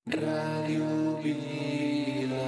Ràdio Vila.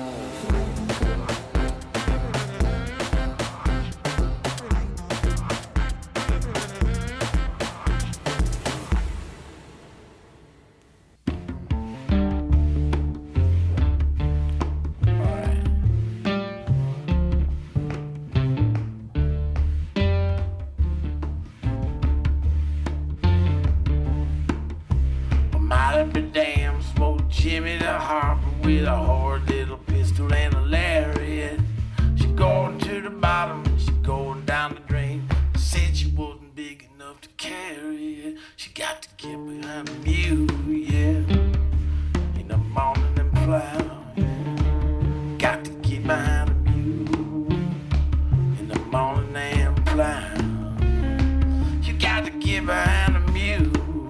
Jimmy the Harper with a hard little pistol and a lariat. She going to the bottom and she going down the drain. Said she wasn't big enough to carry it. She got to get behind the mule, yeah. In the morning and plow, yeah. Got to get behind the mule. In the morning and plow. You got to get behind the mule.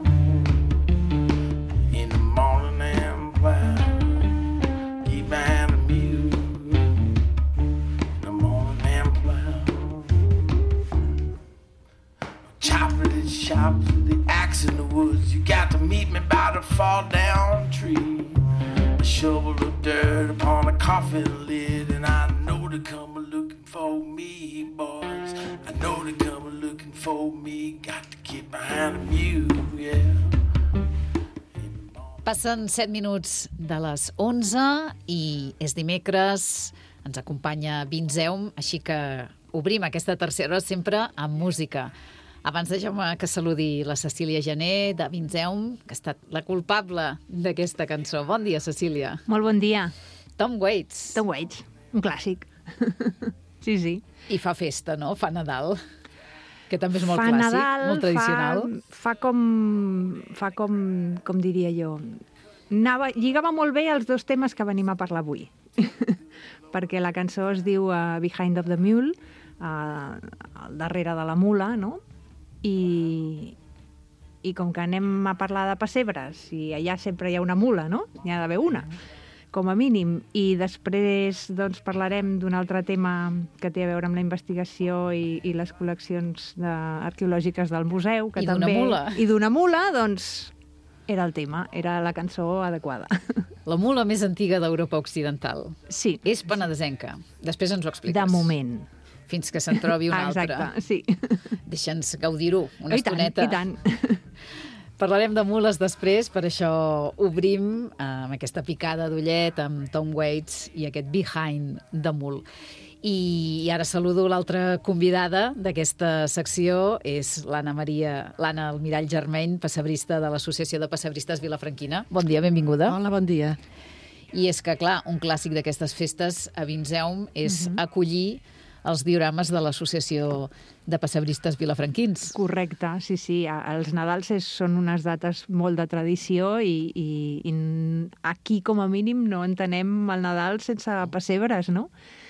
Keep behind the mule in the morning and plow. Chopper and shop with the axe in the woods. You got to meet me by the fall down tree. A shovel of dirt upon a coffin lid, and I know they come looking for me, boys. I know they come looking for me. Got to get behind the mule, yeah. Passen 7 minuts de les 11 i és dimecres, ens acompanya Vinzeum, així que obrim aquesta tercera hora sempre amb música. Abans deixeu-me que saludi la Cecília Gené de Vinzeum, que ha estat la culpable d'aquesta cançó. Bon dia, Cecília. Molt bon dia. Tom Waits. Tom Waits, un clàssic. Sí, sí. I fa festa, no? Fa Nadal. Que també és molt fa clàssic, Nadal, molt tradicional. Fa com diria jo, lligava molt bé els dos temes que venim a parlar avui. Perquè la cançó es diu Behind of the Mule, al darrere de la mula, no? I com que anem a parlar de pessebres, i allà sempre hi ha una mula, no? N'hi ha d'haver una, com a mínim. I després doncs, parlarem d'un altre tema que té a veure amb la investigació i les col·leccions arqueològiques del museu. Que I d'una mula. I d'una mula, doncs, era el tema, era la cançó adequada. La mula més antiga d'Europa Occidental. Sí. És penedesenca. Després ens ho expliques. De moment. Fins que se'n trobi una altra. Exacte, sí. Deixa'ns gaudir-ho una estoneta. I tant. Parlarem de mules després, per això obrim amb aquesta picada d'ullet amb Tom Waits i aquest Behind the Mule. I ara saludo l'altra convidada d'aquesta secció, és l'Anna Almirall Germain, pessebrista de l'Associació de Pessebristes Vilafranquina. Bon dia, benvinguda. Hola, bon dia. I és que, clar, un clàssic d'aquestes festes a Vinzeum és acollir els diorames de l'Associació de Pessebristes Vilafranquins. Correcte, sí, sí. Els Nadals són unes dates molt de tradició i aquí, com a mínim, no entenem el Nadal sense pessebres, no?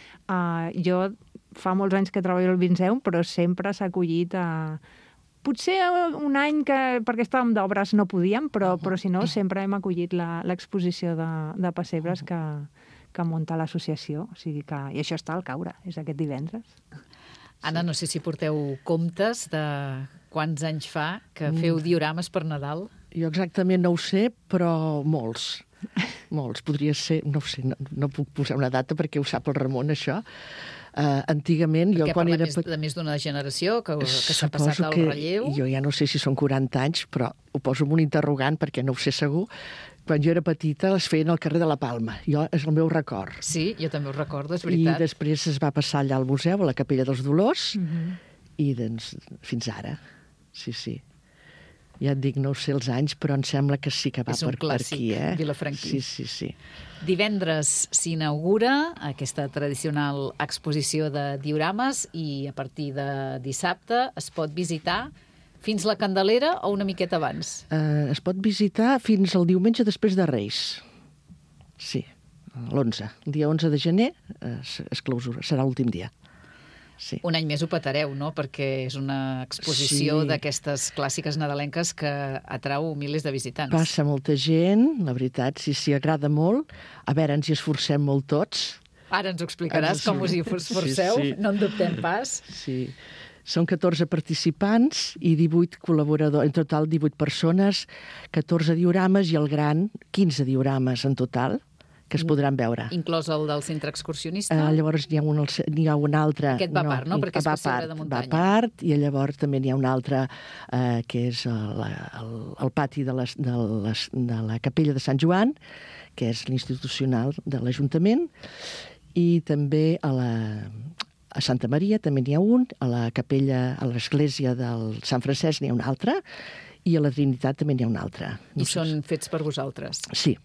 Jo fa molts anys que treballo al Vinzeum, però sempre s'ha acollit potser un any perquè estàvem d'obres no podíem, però si no, sempre hem acollit l'exposició de pessebres que munta l'associació. O sigui que, i això està al caure, és aquest divendres. Anna, no sé si porteu comptes de quants anys fa que feu diorames per Nadal. Jo exactament no ho sé, però molts. Molts, podria ser, no ho sé, no puc posar una data perquè ho sap el Ramon, això. Antigament, jo quan era... De més d'una generació que s'ha passat al relleu. Jo ja no sé si són 40 anys, però ho poso amb un interrogant perquè no ho sé segur. Quan jo era petita les feien al carrer de la Palma. És el meu record. Sí, jo també ho recordo, és veritat. I després es va passar allà al museu, a la Capella dels Dolors, i doncs fins ara. Sí, sí. Ja et dic, no ho sé els anys, però em sembla que sí que va per aquí. És un clàssic vilafranquí. Sí. Divendres s'inaugura aquesta tradicional exposició de diorames i a partir de dissabte es pot visitar fins la Candelera o una miqueta abans? Es pot visitar fins el diumenge després de Reis. Sí, l'11. El dia 11 de gener es clausura, serà l'últim dia. Sí. Un any més ho petareu, no? Perquè és una exposició d'aquestes clàssiques nadalenques que atrau milers de visitants. Passa molta gent, la veritat, sí, agrada molt. A veure, ens hi esforcem molt tots. Ara ens ho explicaràs, com us hi esforceu, no en dubtem pas. Sí. Són 14 participants i 18 col·laboradors, en total 18 persones, 14 diorames i el gran, 15 diorames en total, que es podran veure. Inclòs el del centre excursionista? Llavors n'hi ha un altre... Aquest va a part, no? Perquè és pessebre de muntanya. Va a part, i llavors també n'hi ha un altre que és el pati de la capella de Sant Joan, que és l'institucional de l'Ajuntament, i també a Santa Maria també n'hi ha un, a la capella, a l'església del Sant Francesc n'hi ha un altre, i a la Trinitat també n'hi ha un altre. I són fets per vosaltres? Sí.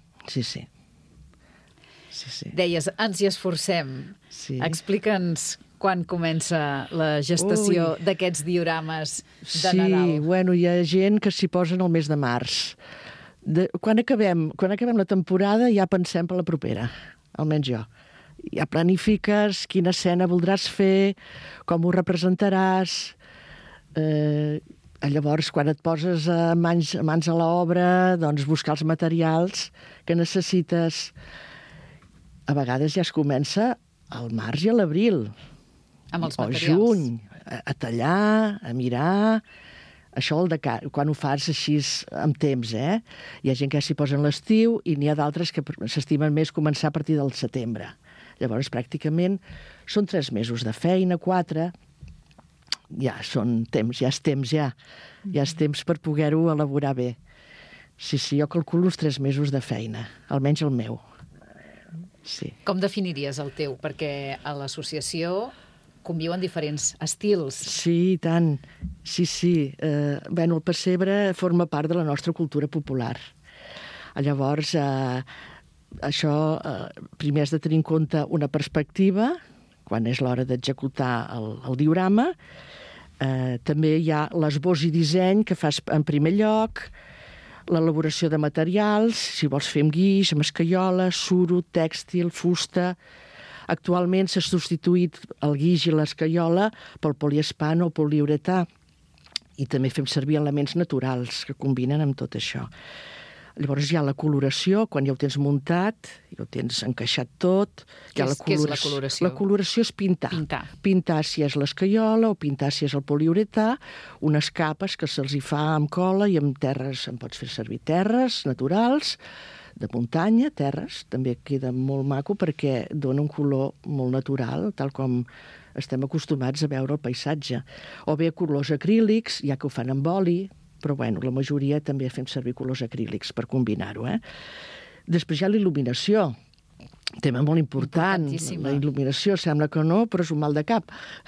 Deies, ens hi esforcem. Sí. Explica'ns quan comença la gestació d'aquests diorames de Nadal. Sí, bueno, hi ha gent que s'hi posa en el mes de març. Quan acabem la temporada ja pensem per la propera, almenys jo. Ja planifiques quina escena voldràs fer, com ho representaràs. Llavors, quan et poses mans a l'obra, doncs buscar els materials que necessites. A vegades ja es comença al març i a l'abril. Amb els materials. O juny, a tallar, a mirar. Això quan ho fas així amb temps, Hi ha gent que s'hi posa en l'estiu i n'hi ha d'altres que s'estimen més començar a partir del setembre. Llavors, pràcticament, són 3 mesos de feina, 4. Ja és temps. Ja és temps per poder-ho elaborar bé. Sí, jo calculo uns 3 mesos de feina, almenys el meu. Sí. Com definiries el teu? Perquè a l'associació conviuen diferents estils. Sí, i tant. Sí. El pessebre forma part de la nostra cultura popular. Llavors, això primer has de tenir en compte una perspectiva, quan és l'hora d'executar el diorama. També hi ha l'esbós i disseny que fas en primer lloc, l'elaboració de materials, si vols fer amb guix, amb escaiola, suro, tèxtil, fusta. Actualment s'ha substituït el guix i l'escaiola pel poliespano o poliuretà i també fem servir elements naturals que combinen amb tot això. Llavors hi ha la coloració, quan ja ho tens muntat, ja ho tens encaixat tot. Què és la coloració? La coloració és pintar. Pintar si és l'escaiola o pintar si és el poliuretà, unes capes que se'ls hi fa amb cola i amb terres, en pots fer servir terres naturals, de muntanya, terres, també queda molt maco perquè dona un color molt natural, tal com estem acostumats a veure el paisatge. O bé colors acrílics, ja que ho fan amb oli, però la majoria també fem servir colors acrílics per combinar-ho. Després hi ha l'il·luminació, tema molt important. La il·luminació sembla que no, però és un mal de cap.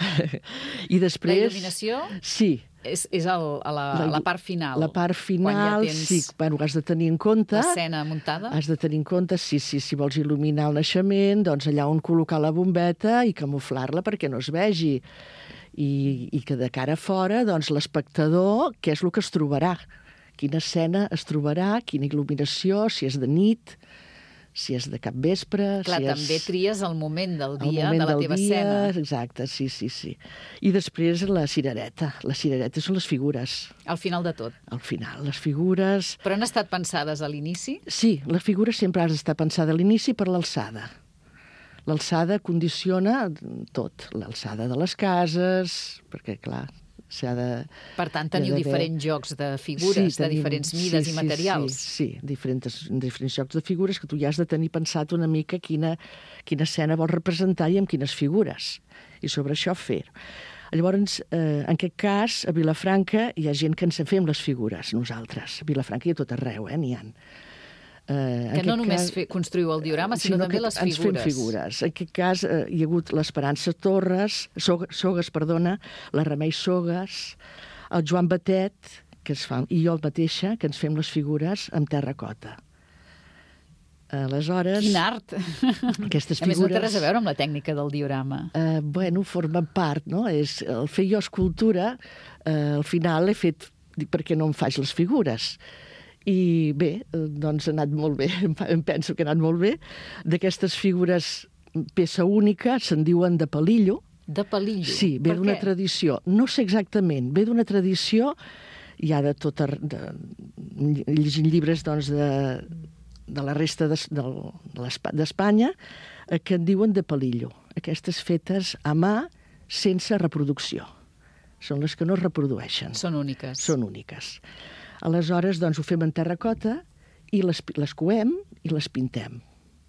I després... La il·luminació? Sí. És a la part final. La part final, sí. Has de tenir en compte... L'escena muntada? Has de tenir en compte, si vols il·luminar el naixement, doncs allà on col·locar la bombeta i camuflar-la perquè no es vegi. I que de cara a fora, doncs, l'espectador, què és el que es trobarà? Quina escena es trobarà, quina il·luminació, si és de nit, si és de capvespre... Clar, també tries el moment del dia de la teva escena. Exacte, sí. I després la cirereta. La cirereta són les figures. Al final de tot. Al final, les figures... Però han estat pensades a l'inici? Sí, les figures sempre han estat pensades a l'inici per l'alçada. L'alçada condiciona tot, l'alçada de les cases, perquè, clar, s'ha de... Per tant, teniu diferents jocs de figures, de diferents mides i materials. Sí, diferents jocs de figures que tu ja has de tenir pensat una mica quina escena vols representar i amb quines figures. I sobre això fer. Llavors, en aquest cas, a Vilafranca hi ha gent que ens en fem les figures, nosaltres. A Vilafranca i a tot arreu, n'hi ha. Que no només construïu el diorama, sinó també les figures. Ens fem figures. En aquest cas hi ha hagut l'Esperança Sogues, la Remei Sogues, el Joan Batet, que es fa, i jo mateixa, que ens fem les figures amb terracota. Aleshores... Quin art! Aquestes figures... A més, no té res a veure amb la tècnica del diorama. Formen part, no? El fer jo escultura, al final l'he fet perquè no em faig les figures. I bé, doncs ha anat molt bé, em penso que ha anat molt bé. D'aquestes figures, peça única, se'n diuen de palillo. De palillo? Sí, ve d'una tradició. No sé exactament, ve d'una tradició, ja de tot... llegint llibres, doncs, de la resta d'Espanya, que en diuen de palillo. Aquestes fetes a mà sense reproducció. són les que no es reprodueixen. Són úniques. Són úniques. Aleshores, doncs, ho fem en terracota i les coem i les pintem.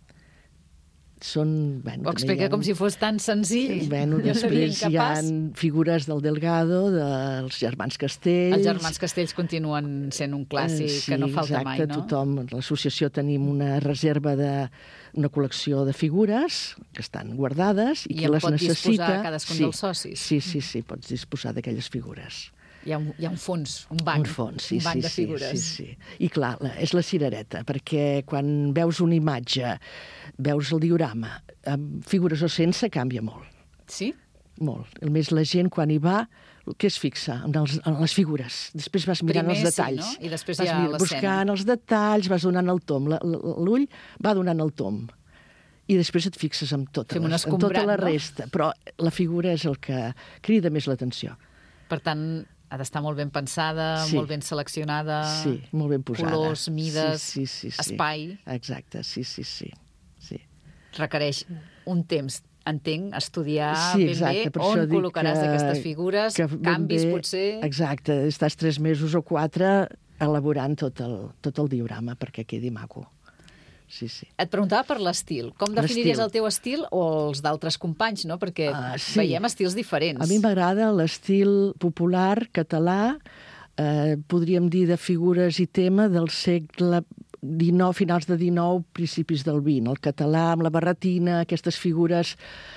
Són... Ho explica com si fos tan senzill. Bueno, després hi ha figures del Delgado, dels germans Castells... Els germans Castells continuen sent un clàssic que no falta mai, no? Sí, exacte, tothom. A l'associació tenim una reserva una col·lecció de figures que estan guardades i que les necessita... I en pot disposar cadascun dels socis? Sí, pots disposar d'aquelles figures. Hi ha un fons, un banc, un banc de figures. Sí. I clar, és la cirereta, perquè quan veus una imatge, veus el diorama, amb figures o sense, canvia molt. Sí? Molt. A més, la gent, quan hi va, què es fixa? En les figures. Després vas mirant els detalls. Sí, no? I després hi ha l'escena. Buscant els detalls, vas donant el tom. L'ull va donant el tom. I després et fixes en tota la resta. Però la figura és el que crida més l'atenció. Per tant, ha d'estar molt ben pensada, molt ben seleccionada. Sí, molt ben posada. Colors, mides, espai. Exacte, sí. Requereix un temps, entenc, estudiar ben bé on col·locaràs aquestes figures, canvis potser... Exacte, estàs 3 mesos o 4 elaborant tot el diorama perquè quedi maco. Sí. Et preguntava per l'estil. Com definiries el teu estil o els d'altres companys, no? Perquè veiem estils diferents. A mi m'agrada l'estil popular català, podríem dir de figures i tema del segle XIX, finals de XIX, principis del XX. El català amb la barretina, aquestes figures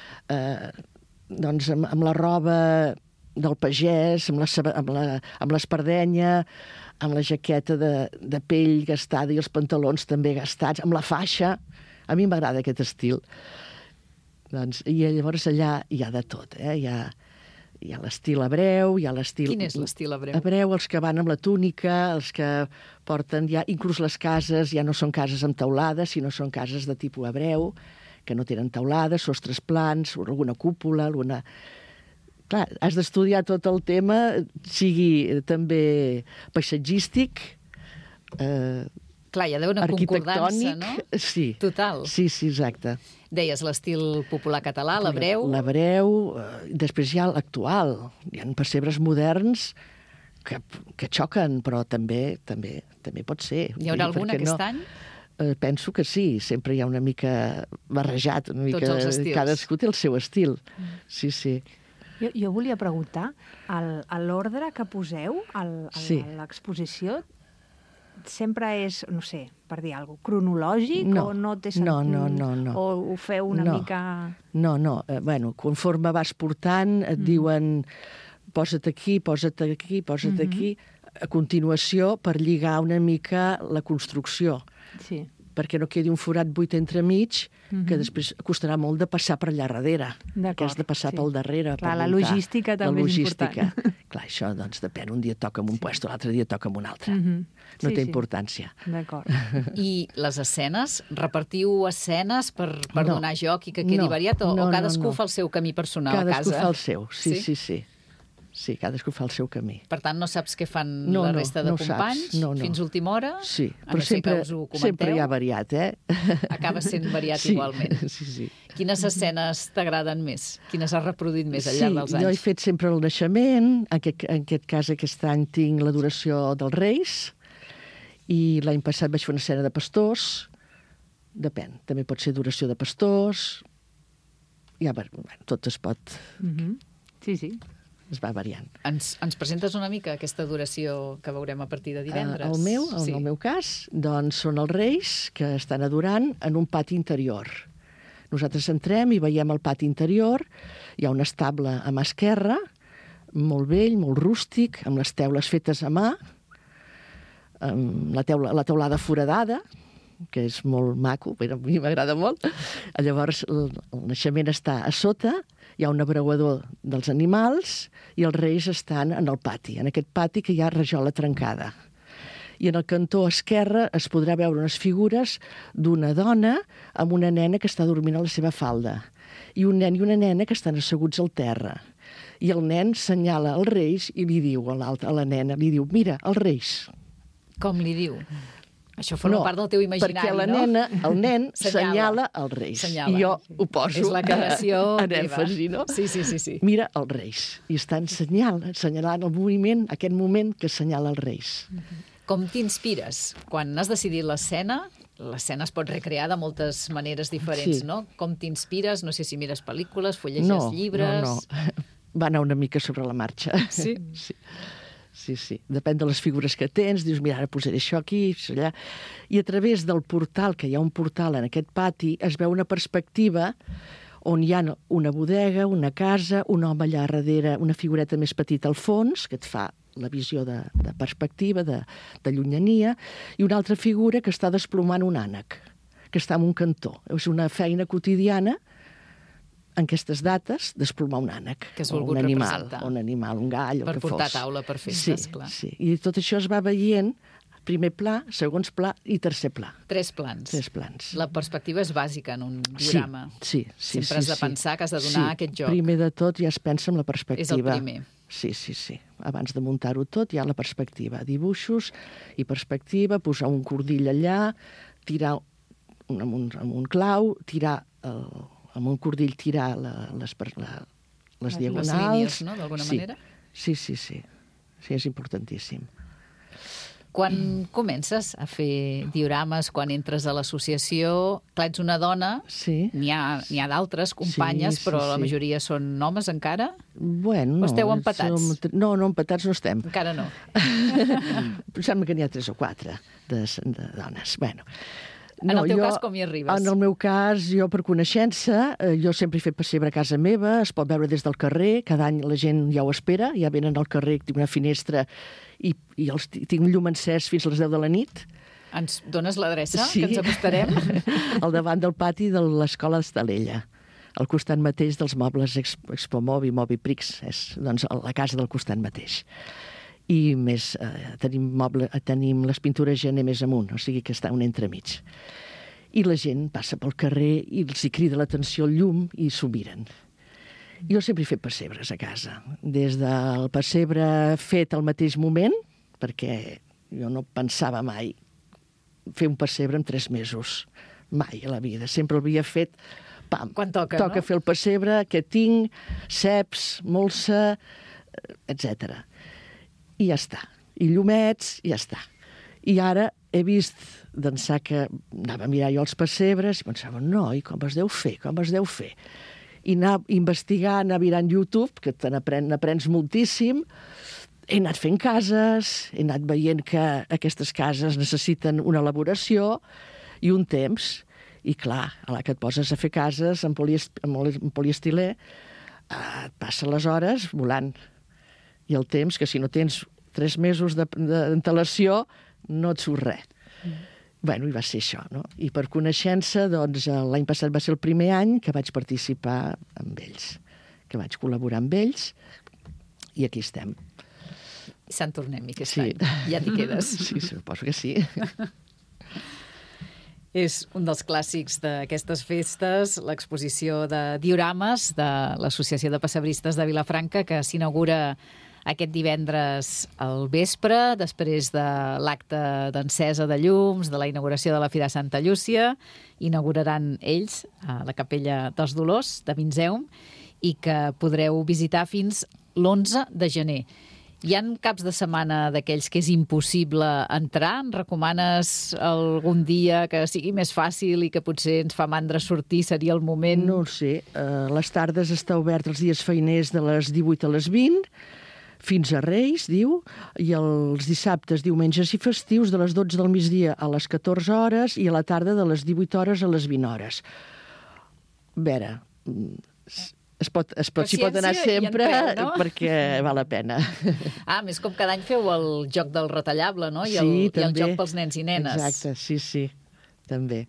doncs amb la roba del pagès, amb l'espardenya, amb la jaqueta de pell gastada i els pantalons també gastats, amb la faixa. A mi m'agrada aquest estil. Doncs, i llavors allà hi ha de tot. Hi ha l'estil hebreu, hi ha l'estil... Quin és l'estil hebreu? Hebreu, els que van amb la túnica, els que porten ja... Inclús les cases ja no són cases amb teulades, sinó són cases de tipus hebreu, que no tenen teulades, sostres plans, alguna cúpula, alguna... Clar, has d'estudiar tot el tema, sigui també paisatgístic, clar, hi ha d'haver una concordança, no? Sí. Total. Sí, exacte. Deies l'estil popular català, l'hebreu... L'hebreu, després hi ha l'actual. Hi ha pessebres moderns que xoquen, però també pot ser. Hi haurà algun aquest any? Penso que sí, sempre hi ha una mica barrejat, una mica... Tots els estils. Cadascú té el seu estil. Sí. Jo volia preguntar, l'ordre que poseu a l'exposició sempre és, no sé, per dir alguna cosa, cronològic o no té sentit? No. O ho feu una mica... No. Bueno, conforme vas portant et diuen posa't aquí, aquí, a continuació per lligar una mica la construcció. Sí. Perquè no quedi un forat buit entremig, que després costarà molt de passar per allà darrere. Que has de passar pel darrere. Clar, la logística també és important. Clar, això doncs depèn. Un dia toca amb un puesto, l'altre dia toca amb un altre. No té importància. D'acord. I les escenes? Repartiu escenes per donar joc i que quedi variat? O cadascú fa el seu camí personal a casa? Cadascú fa el seu, sí. Sí, cadascú fa el seu camí. Per tant, no saps què fan la resta de companys fins a última hora? Sí, però sempre hi ha variat, Acaba sent variat igualment. Sí. Quines escenes t'agraden més? Quines has reproduït més al llarg dels anys? Jo he fet sempre el naixement, en aquest cas aquest any tinc l'adoració dels Reis, i l'any passat vaig fer una escena de pastors, depèn, també pot ser adoració de pastors, tot es pot... Sí. Es va variant. Ens presentes una mica aquesta adoració que veurem a partir de divendres? En el meu cas, doncs són els Reis que estan adorant en un pati interior. Nosaltres entrem i veiem el pati interior, hi ha un estable a mà esquerra, molt vell, molt rústic, amb les teules fetes a mà, amb la teulada foradada, que és molt maco, però a mi m'agrada molt. Llavors, el naixement està a sota, hi ha un abreuador dels animals i els Reis estan en el pati, en aquest pati que hi ha rajola trencada. I en el cantó esquerre es podrà veure unes figures d'una dona amb una nena que està dormint a la seva falda, i un nen i una nena que estan asseguts al terra. I el nen senyala als Reis i li diu a la nena, mira, els Reis. Com li diu? Això forma part del teu imaginari, perquè la no? nena, el nen senyala els Reis. Senyala. I jo ho poso És la creació en teva. èmfasi, no? Sí. Mira els Reis. I estan assenyalant el moviment, aquest moment que assenyala els Reis. Com t'inspires? Quan has decidit l'escena es pot recrear de moltes maneres diferents, Sí. no? Com t'inspires? No sé si mires pel·lícules, fulleges llibres... No. Va anar una mica sobre la marxa. Sí? Sí. Depèn de les figures que tens, dius, mira, ara posaré això aquí, això allà. I a través del portal, que hi ha un portal en aquest pati, es veu una perspectiva on hi ha una bodega, una casa, un home allà darrere, una figureta més petita al fons, que et fa la visió de perspectiva, de llunyania, i una altra figura que està desplomant un ànec, que està en un cantó. És una feina quotidiana en aquestes dates, desplomar un ànec, Que has o volgut un animal, representar. o un animal, un gall, o Per el que fos. portar a taula per festes, clar. Sí. I tot això es va veient, primer pla, segons pla i tercer pla. 3 plans. 3 plans. La perspectiva és bàsica en un diorama. Sí. Sempre has de pensar que has de donar aquest joc. Primer de tot ja es pensa en la perspectiva. És el primer. Sí. Abans de muntar-ho tot hi ha la perspectiva. Dibuixos i perspectiva, posar un cordill allà, tirar amb un clau, tirar amb un cordill tirar les diagonals. Les línies, no?, d'alguna manera. Sí, és importantíssim. Quan comences a fer diorames, quan entres a l'associació, clar, ets una dona, Sí. n'hi ha d'altres companyes, Sí, però la sí. majoria són homes encara? Bueno, O esteu empatats? No, empatats no estem. Encara no. Em sembla que n'hi ha 3 o 4 de dones. Bueno, En el teu cas, com hi arribes? En el meu cas, jo per coneixença, jo sempre he fet pessebre a casa meva, es pot veure des del carrer, cada any la gent ja ho espera, ja venen al carrer, tinc una finestra i tinc un llum encès fins a les 10 de la nit. Ens dones l'adreça, Sí. que ens acostarem? Al davant del pati de l'Escola d'Estalella, al costat mateix dels mobles Expo Mobi, Mobi Prix, és doncs, la casa del costat mateix. I més, tenim les pintures gener més amunt, o sigui que està un entremig. I la gent passa pel carrer i els hi crida l'atenció el llum i s'ho miren. Jo sempre he fet pessebres a casa, des del pessebre fet al mateix moment, perquè jo no pensava mai fer un pessebre en 3 mesos, mai a la vida. Sempre l'havia fet, pam, Quan toca, toca no? fer el pessebre, que tinc, ceps, molsa, etc. I ja està. I llumets, i ja està. I ara he vist d'ençà que anava a mirar jo els pessebres i pensava, noi, com es deu fer? I anar a investigar, anar mirant YouTube, que n'aprens moltíssim. He anat fent cases, he anat veient que aquestes cases necessiten una elaboració i un temps. I clar, a la que et poses a fer cases en poliestilè, et passa les hores volant. I el temps, que si no tens 3 mesos d'antelació, no et surt res. Bueno, i va ser això, no? I per coneixença, doncs, l'any passat va ser el primer any que vaig participar amb ells, que vaig col·laborar amb ells, i aquí estem. Sant tornem aquest any. Ja t'hi quedes. Sí, suposo que sí. És un dels clàssics d'aquestes festes, l'exposició de diorames de l'Associació de Pessebristes de Vilafranca, que s'inaugura aquest divendres al vespre, després de l'acte d'encesa de llums, de la inauguració de la Fira Santa Llúcia. Inauguraran ells a la Capella dels Dolors de Vinzeum i que podreu visitar fins l'11 de gener. Hi ha caps de setmana d'aquells que és impossible entrar? En recomanes algun dia que sigui més fàcil i que potser ens fa mandra sortir? Seria el moment? No ho sé. Les tardes està obert els dies feiners de les 18 a les 20, fins a Reis, diu, i els dissabtes, diumenges i festius de les 12 del migdia a les 14 hores i a la tarda de les 18 hores a les 20 hores. A veure, s'hi pot anar sempre, no? perquè val la pena. Més com cada any feu el joc del retallable, no? I Sí, el joc pels nens i nenes. Exacte, sí, també.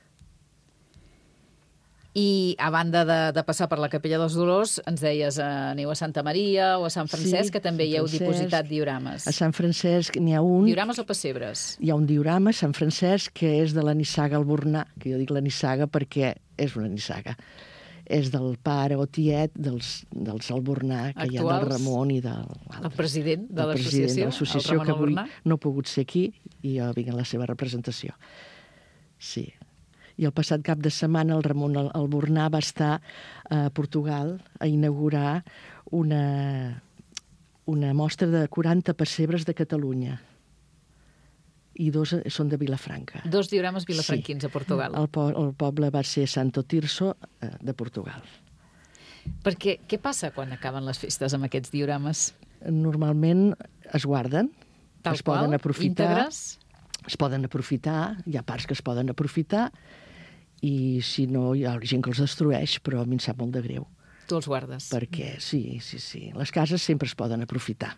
I a banda de passar per la Capella dels Dolors, ens deies, aneu a Santa Maria o a Sant Francesc, que també hi heu dipositat diorames. A Sant Francesc n'hi ha un... Diorames o pessebres? Hi ha un diorama a Sant Francesc que és de la nissaga Albornà, que jo dic la nissaga perquè és una nissaga. és del pare o tiet dels Albornà, que hi ha del Ramon i del... El president de l'associació, el Ramon que avui Albornà. no ha pogut ser aquí i jo vinc a la seva representació. Sí. I el passat cap de setmana el Ramon Albornà va estar a Portugal a inaugurar una mostra de 40 pessebres de Catalunya. I 2 són de Vilafranca. 2 diorames vilafranquins a Portugal. El poble va ser Santo Tirso, de Portugal. Perquè què passa quan acaben les festes amb aquests diorames? Normalment es guarden, es poden aprofitar. Íntegres? Es poden aprofitar, hi ha parts que es poden aprofitar, i si no, hi ha gent que els destrueix, però a mi em sap molt de greu. Tu els guardes? Perquè, sí. Les cases sempre es poden aprofitar.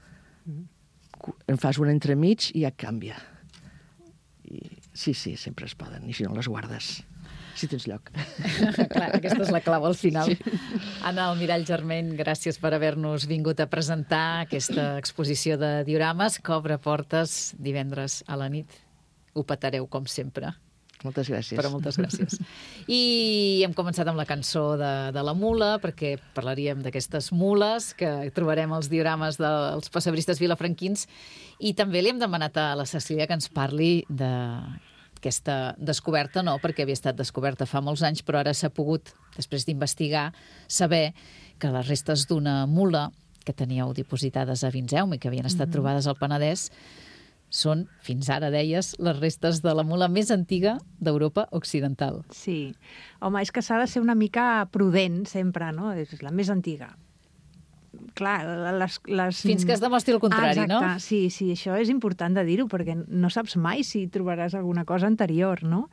En fas un entremig i ja canvia. Sí, sempre es poden, i si no les guardes, si tens lloc. Clar, aquesta és la clau al final. Sí. Anna Almirall Germain, gràcies per haver-nos vingut a presentar aquesta exposició de diorames que obre portes divendres a la nit. Ho petareu, com sempre. Moltes gràcies. Però moltes gràcies. I hem començat amb la cançó de la mula, perquè parlaríem d'aquestes mules que trobarem als diorames dels pessebristes vilafranquins, i també li hem demanat a la Cecília que ens parli d'aquesta descoberta, no perquè havia estat descoberta fa molts anys, però ara s'ha pogut, després d'investigar, saber que les restes d'una mula que teníeu dipositades a Vinseum i que havien estat trobades al Penedès són, fins ara deies, les restes de la mula més antiga d'Europa Occidental. Sí. Home, és que s'ha de ser una mica prudent sempre, no? És la més antiga. Clar, Fins que es demostri el contrari, no? Sí, això és important de dir-ho, perquè no saps mai si trobaràs alguna cosa anterior, no?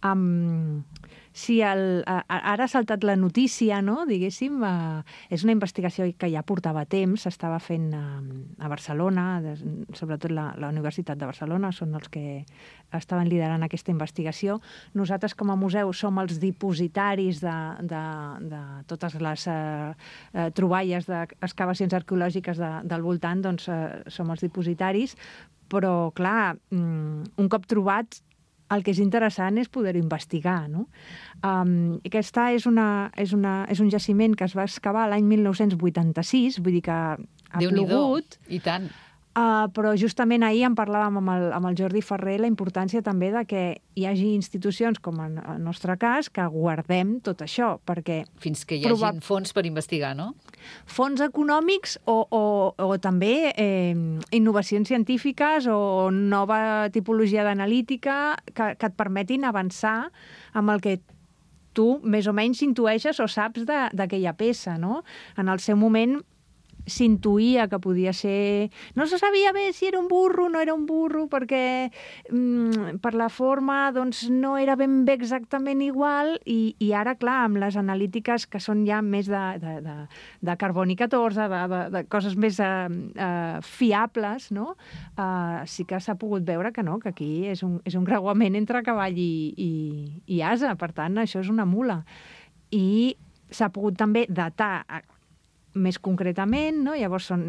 Sí, ara ha saltat la notícia, no? Diguéssim, és una investigació que ja portava temps, s'estava fent a Barcelona, sobretot la Universitat de Barcelona, són els que estaven liderant aquesta investigació. Nosaltres, com a museu, som els dipositaris de totes les troballes d'excavacions arqueològiques del voltant, doncs som els dipositaris, però, clar, un cop trobats, el que és interessant és poder-ho investigar, no? Aquesta és un jaciment que es va excavar l'any 1986, vull dir que ha plogut. I tant. Però justament ahir en parlàvem amb el Jordi Ferrer la importància també de que hi hagi institucions, com en el nostre cas, que guardem tot això, perquè... Fins que hi hagin fons per investigar, no? Fons econòmics o també innovacions científiques o nova tipologia d'analítica que et permetin avançar amb el que tu més o menys intueixes o saps d'aquella peça, no? En el seu moment s'intuïa que podia ser... No se sabia bé si era un burro o no era un burro, perquè per la forma doncs, no era ben bé exactament igual, i ara, clar, amb les analítiques que són ja més de carboni 14, de coses més fiables, no? Sí que s'ha pogut veure que no, que aquí és un creuament entre cavall i ase, per tant, això és una mula. I s'ha pogut també datar més concretament, no? Llavors són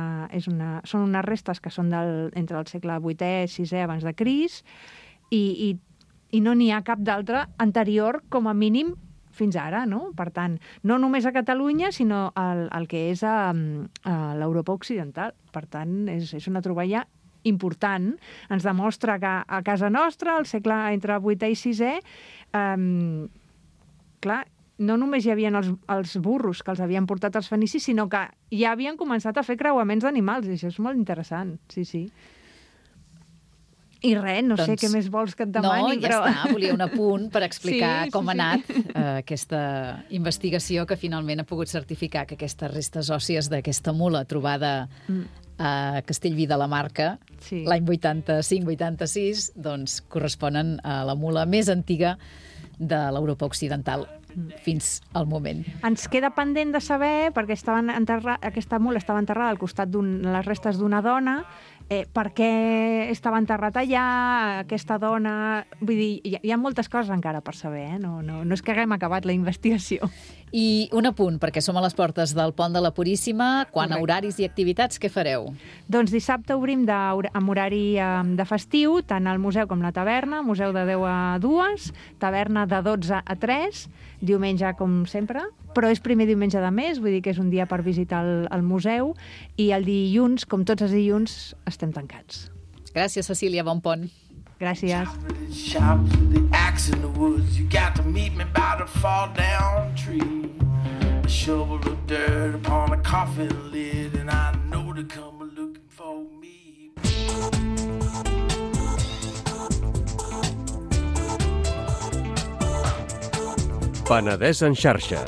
unes restes que són entre el segle VIII i VI abans de Crist, i no n'hi ha cap d'altre anterior, com a mínim, fins ara, no? Per tant, no només a Catalunya, sinó el que és a l'Europa Occidental. Per tant, és una troballa important. Ens demostra que a casa nostra, al segle entre VIII i VI, clar, no només hi havia els burros que els havien portat els fenicis, sinó que ja havien començat a fer creuaments d'animals, i això és molt interessant, sí. I res, no sé què més vols que et demani, però... No, ja està, volia un apunt per explicar com ha anat aquesta investigació que finalment ha pogut certificar que aquestes restes òssies d'aquesta mula trobada a Castellví de la Marca, l'any 85-86, doncs corresponen a la mula més antiga de l'Europa Occidental fins al moment. Ens queda pendent de saber, perquè aquesta mula estava enterrada al costat de les restes d'una dona, per què estava enterrat allà, aquesta dona... Vull dir, hi ha moltes coses encara per saber, no és que haguem acabat la investigació. I un apunt, perquè som a les portes del Pont de la Puríssima. Quant a horaris i activitats, què fareu? Doncs dissabte obrim amb horari de festiu, tant el museu com la taverna, museu de 10 a 2, taverna de 12 a 3, diumenge com sempre, però és primer diumenge de mes, vull dir que és un dia per visitar el museu, i el dilluns, com tots els dilluns, estem tancats. Gràcies, Cecília, bon pont. Gràcies. Shop with the axe in the woods. You got to meet me by the fall down tree. A shovel of dirt upon a coffin lid, and I know to come looking for me. Penedès en xarxa.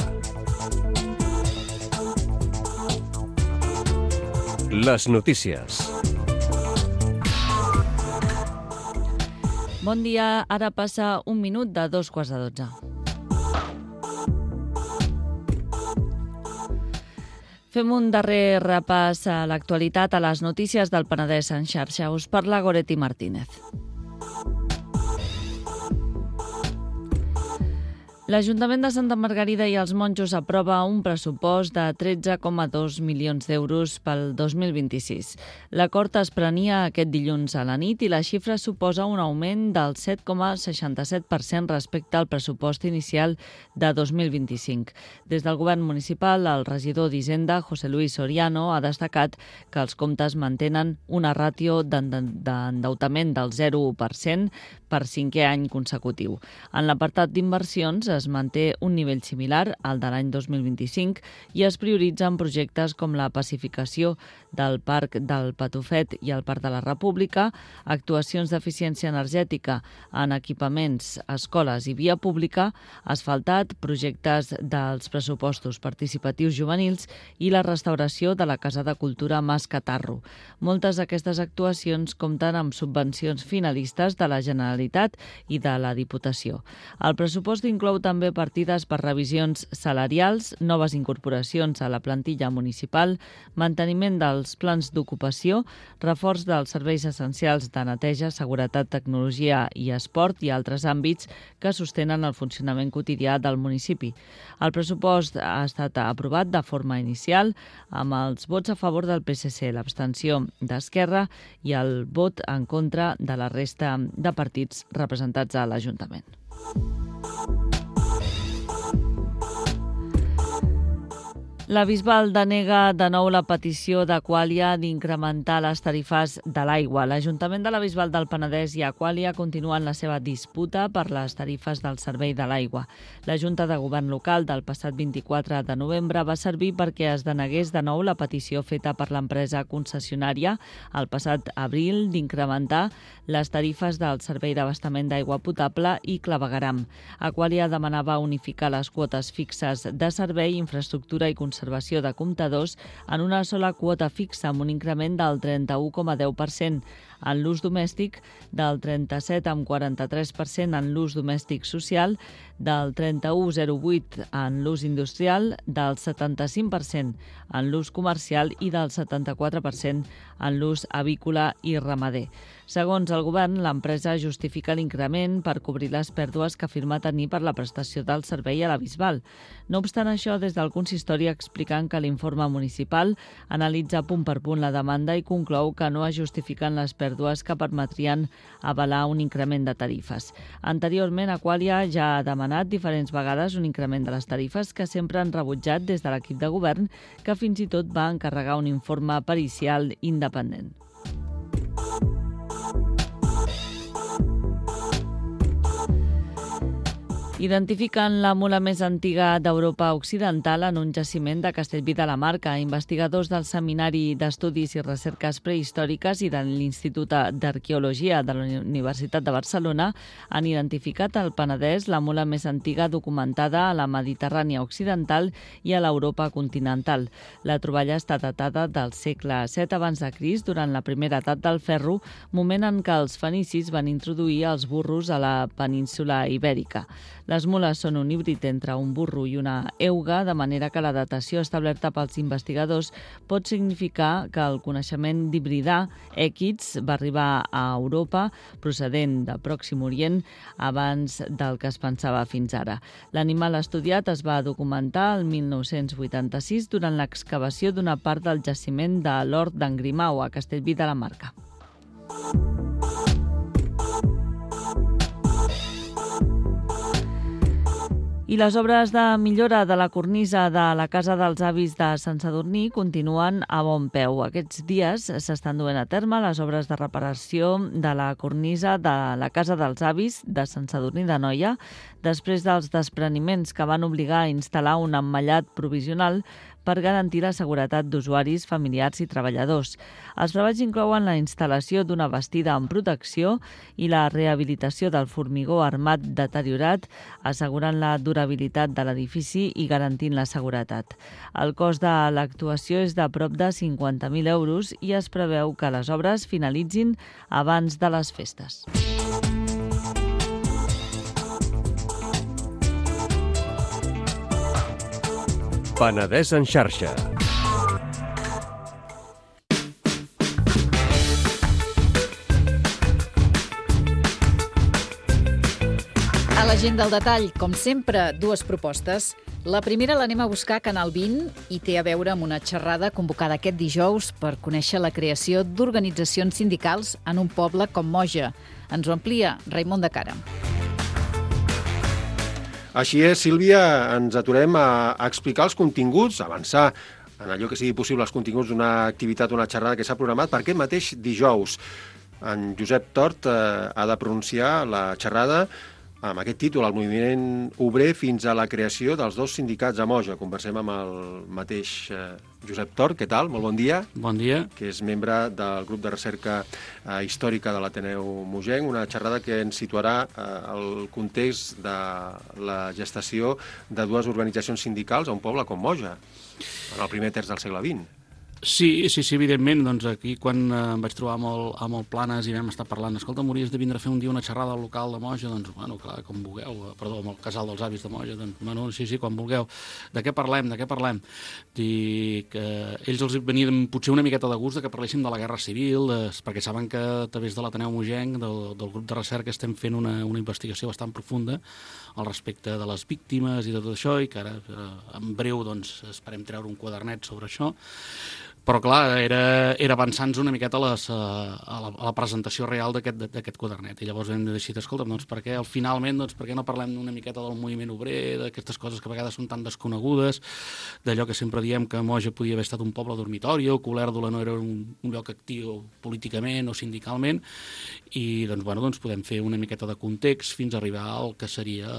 Les notícies. Bon dia, ara passa un minut de 2:15. Fem un darrer repàs a l'actualitat a les notícies del Penedès en xarxa. Us parla Goretti Martínez. L'Ajuntament de Santa Margarida i els Monjos aprova un pressupost de 13,2 milions d'euros pel 2026. L'acord es prenia aquest dilluns a la nit i la xifra suposa un augment del 7,67% respecte al pressupost inicial de 2025. Des del govern municipal, el regidor d'Hisenda, José Luis Soriano, ha destacat que els comptes mantenen una ràtio d'endeutament del 0,1% per 5è any consecutiu. En l'apartat d'inversions es manté un nivell similar al de l'any 2025 i es prioritzen projectes com la pacificació del Parc del Patufet i el Parc de la República, actuacions d'eficiència energètica en equipaments, escoles i via pública, asfaltat, projectes dels pressupostos participatius juvenils i la restauració de la Casa de Cultura Mas Catarro. Moltes d'aquestes actuacions compten amb subvencions finalistes de la Generalitat i de la Diputació. El pressupost inclou també partides per revisions salarials, noves incorporacions a la plantilla municipal, manteniment dels plans d'ocupació, reforç dels serveis essencials de neteja, seguretat, tecnologia i esport i altres àmbits que sostenen el funcionament quotidià del municipi. El pressupost ha estat aprovat de forma inicial amb els vots a favor del PSC, l'abstenció d'Esquerra i el vot en contra de la resta de partits representats a l'Ajuntament. La Bisbal denega de nou la petició d'Aquàlia d'incrementar les tarifes de l'aigua. L'Ajuntament de la Bisbal del Penedès i Aquàlia continuen la seva disputa per les tarifes del servei de l'aigua. La Junta de Govern local del passat 24 de novembre va servir perquè es denegués de nou la petició feta per l'empresa concessionària el passat abril d'incrementar les tarifes del servei d'abastament d'aigua potable i clavegueram. Aquàlia demanava unificar les quotes fixes de servei, infraestructura i conservació de comptadors en una sola quota fixa amb un increment del 31,10% en l'ús domèstic, del 37,43% en l'ús domèstic social, del 31,08% en l'ús industrial, del 75% en l'ús comercial i del 74% en l'ús avícola i ramader. Segons el govern, l'empresa justifica l'increment per cobrir les pèrdues que afirma tenir per la prestació del servei a la Bisbal. No obstant això, des del consistori expliquen que l'informe municipal analitza punt per punt la demanda i conclou que no es justifiquen les pèrdues que permetrien avalar un increment de tarifes. Anteriorment, Aquàlia ja ha demanat diferents vegades un increment de les tarifes que sempre han rebutjat des de l'equip de govern, que fins i tot va encarregar un informe pericial independent. Identifiquen la mula més antiga d'Europa Occidental en un jaciment de Castellví de la Marca. Investigadors del Seminari d'Estudis i Recerques Prehistòriques i de l'Institut d'Arqueologia de la Universitat de Barcelona han identificat al Penedès la mula més antiga documentada a la Mediterrània Occidental i a l'Europa continental. La troballa està datada del segle VII a.C., durant la primera edat del ferro, moment en què els fenicis van introduir els burros a la península Ibèrica. Les mules són un híbrid entre un burro i una euga, de manera que la datació establerta pels investigadors pot significar que el coneixement d'hibridar èquids va arribar a Europa procedent de Pròxim Orient abans del que es pensava fins ara. L'animal estudiat es va documentar el 1986 durant l'excavació d'una part del jaciment de l'Hort d'en Grimau, a Castellví de la Marca. I les obres de millora de la cornisa de la Casa dels Avis de Sant Sadurní continuen a bon peu. Aquests dies s'estan duent a terme les obres de reparació de la cornisa de la Casa dels Avis de Sant Sadurní d'Anoia, després dels despreniments que van obligar a instal·lar un emmallat provisional per garantir la seguretat d'usuaris, familiars i treballadors. Els treballs inclouen la instal·lació d'una bastida amb protecció i la rehabilitació del formigó armat deteriorat, assegurant la durabilitat de l'edifici i garantint la seguretat. El cost de l'actuació és de prop de 50.000 euros i es preveu que les obres finalitzin abans de les festes. Penedès en xarxa. A la gent del detall, com sempre, dues propostes. La primera l'anem a buscar a Canal 20 i té a veure amb una xerrada convocada aquest dijous per conèixer la creació d'organitzacions sindicals en un poble com Moja. Ens ho amplia Raimon de Cara. Així és, Sílvia, ens aturem a explicar els continguts, a avançar en allò que sigui possible els continguts d'una activitat, una xerrada que s'ha programat per aquest mateix dijous. En Josep Tort ha de pronunciar la xerrada amb aquest títol, el moviment obrer fins a la creació dels dos sindicats a Moja. Conversem amb el mateix Josep Tort. Què tal? Molt bon dia. Bon dia. Que és membre del grup de recerca històrica de l'Ateneu Mogenc, una xerrada que ens situarà el context de la gestació de dues organitzacions sindicals a un poble com Moja, en el primer terç del segle XX. Sí, evidentment. Doncs aquí, quan em vaig trobar amb el Planes i vam estar parlant, escolta, m'hauries de vindre a fer un dia una xerrada al local de Moja, doncs, bueno, clar, com vulgueu, perdó, amb el casal dels avis de Moja, doncs, bueno, sí, quan vulgueu. De què parlem? Dic, ells els venien potser una miqueta de gust que parléssim de la Guerra Civil, perquè saben que a través de l'Ateneu Mogenc, del grup de recerca, estem fent una investigació bastant profunda al respecte de les víctimes i de tot això, i que ara, en breu, doncs, esperem treure un quadernet sobre això. Però, clar, era avançar-nos una miqueta a la presentació real d'aquest quadernet. I llavors vam decidir, escolta'm, doncs, per què no parlem una miqueta del moviment obrer, d'aquestes coses que a vegades són tan desconegudes, d'allò que sempre diem que Moja podia haver estat un poble dormitori o que Olèrdola no era un lloc actiu políticament o sindicalment, i doncs podem fer una miqueta de context fins a arribar al que seria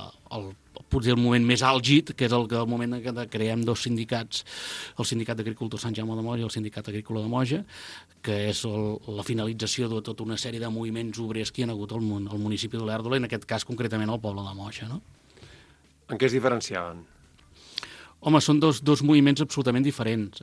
potser el moment més àlgid, que és el moment en què creem dos sindicats, el Sindicat d'Agricultors Sant Jaume de Moja i el Sindicat Agrícola de Moja, que és la finalització de tota una sèrie de moviments obrers que hi ha hagut al municipi d'Olèrdola, i en aquest cas concretament al poble de Moja. No? En què es diferenciaven? Home, són dos moviments absolutament diferents.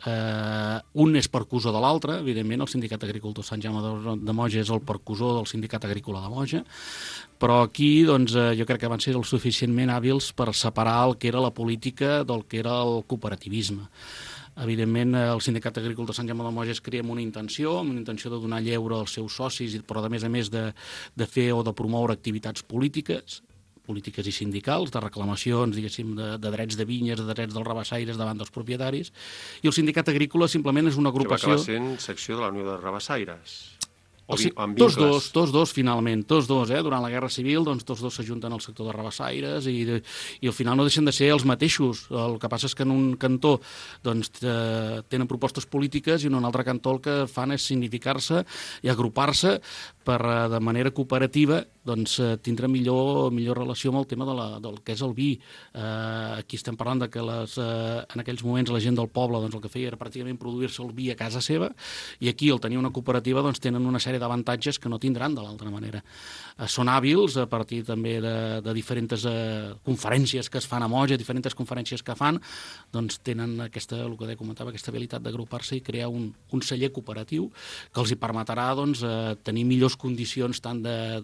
Un és percussor de l'altre, evidentment, el Sindicat d'Agricultors Sant Jaume de Moja és el percussor del Sindicat Agrícola de Moja, però aquí doncs, jo crec que van ser el suficientment hàbils per separar el que era la política del que era el cooperativisme. Evidentment, el Sindicat Agrícola de Sant Jaume de Moja es crea amb una intenció de donar lleure als seus socis, però a més de fer o de promoure activitats polítiques i sindicals, de reclamacions, diguéssim, de drets de vinyes, de drets dels rabassaires davant dels propietaris, i el Sindicat Agrícola simplement és una agrupació... Que va acabar sent secció de la Unió de Rabassaires. Tots dos, finalment, tots dos, durant la Guerra Civil, doncs tots dos s'ajunten al sector de rabassaires i al final no deixen de ser els mateixos. El que passa és que en un cantó doncs, tenen propostes polítiques i en un altre cantó el que fan és significar-se i agrupar-se per, de manera cooperativa, doncs, tindre millor relació amb el tema del que és el vi. Aquí estem parlant de que en aquells moments la gent del poble doncs, el que feia era pràcticament produir-se el vi a casa seva, i aquí, al tenir una cooperativa, doncs, tenen una sèrie d'avantatges que no tindran de l'altra manera. Són hàbils a partir també de diferents conferències que es fan a Moja, diferents conferències que fan, doncs tenen el que comentava, aquesta habilitat d'agrupar-se i crear un celler cooperatiu que els hi permetrà doncs, tenir millors condicions tant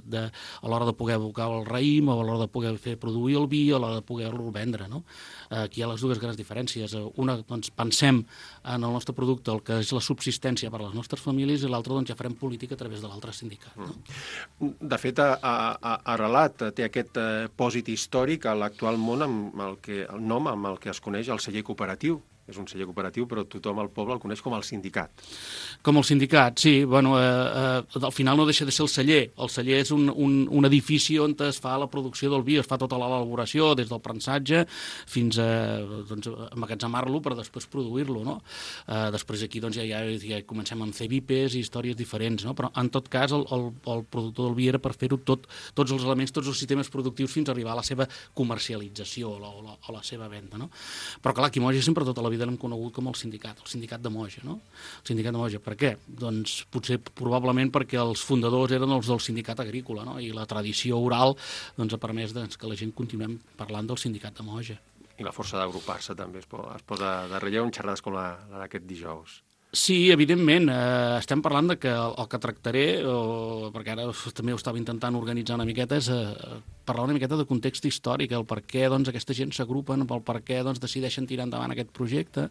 a l'hora de poder abocar el raïm, a l'hora de poder produir el vi, a l'hora de poder-lo vendre, no? Aquí hi ha les dues grans diferències. Una, doncs, pensem en el nostre producte, el que és la subsistència per a les nostres famílies, i l'altra, doncs, ja farem política a través de l'altre sindicat. No? De fet, Arrelat té aquest pòsit històric a l'actual món amb el nom amb el que es coneix el celler cooperatiu. És un celler cooperatiu, però tothom al poble el coneix com el sindicat. Com el sindicat, sí. Bueno, al final no deixa de ser el celler. El celler és un edifici on es fa la producció del vi, es fa tota l'elaboració, des del prensatge fins a emmagatzemar-lo per després produir-lo, no? Després aquí doncs, ja comencem amb cebipes i històries diferents, no? Però en tot cas el productor del vi era per fer-ho tots els elements, tots els sistemes productius fins a arribar a la seva comercialització o la seva venda, no? Però clar, aquí a Moja sempre tota la vida l'hem conegut com el sindicat de Moja, no? El sindicat de Moja. Per què? Doncs potser probablement perquè els fundadors eren els del sindicat agrícola, no? I la tradició oral doncs, ha permès que la gent continuem parlant del sindicat de Moja. I la força d'agrupar-se també es posa de relleu en xerrades com la d'aquest dijous. Sí, evidentment. Estem parlant de que el que tractaré, perquè ara també ho estava intentant organitzar una miqueta, és parlar una miqueta de context històric, el per què doncs, aquesta gent s'agrupen, el per què doncs, decideixen tirar endavant aquest projecte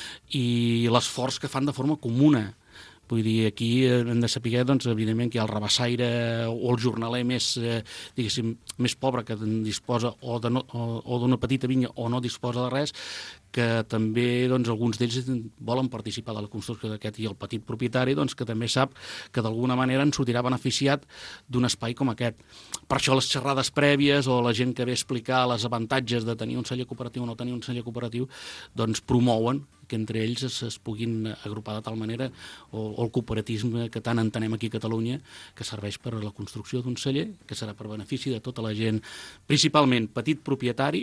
i l'esforç que fan de forma comuna. Vull dir, aquí hem de saber, doncs, evidentment, que hi ha el rabassaire o el jornaler més, diguéssim, més pobre que disposa o d'una petita vinya o no disposa de res, que també doncs, alguns d'ells volen participar de la construcció d'aquest, i el petit propietari doncs, que també sap que d'alguna manera en sortirà beneficiat d'un espai com aquest. Per això les xerrades prèvies o la gent que ve a explicar els avantatges de tenir un celler cooperatiu o no tenir un celler cooperatiu doncs promouen que entre ells es puguin agrupar de tal manera, o el cooperativisme que tant entenem aquí a Catalunya, que serveix per a la construcció d'un celler, que serà per benefici de tota la gent, principalment petit propietari